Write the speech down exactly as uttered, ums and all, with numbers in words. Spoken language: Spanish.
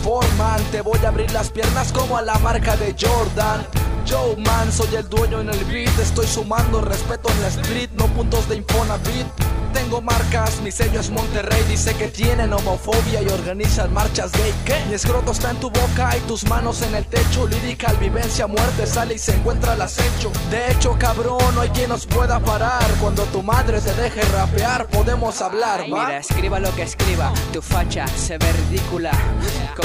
transforman. Te voy a abrir las piernas como a la marca de Jordan. Yo man, soy el dueño en el beat. Estoy sumando respeto en la street, no puntos de Infonavit. Tengo marcas, mi sello es Monterrey. Dice que tienen homofobia y organizan marchas gay. ¿Qué? Mi escroto está en tu boca y tus manos en el techo. Lyrical, vivencia, muerte, sale y se encuentra al acecho. De hecho, cabrón, no hay quien nos pueda parar. Cuando tu madre te deje rapear, podemos hablar, ¿va? Mira, escriba lo que escriba, tu facha se ve ridícula.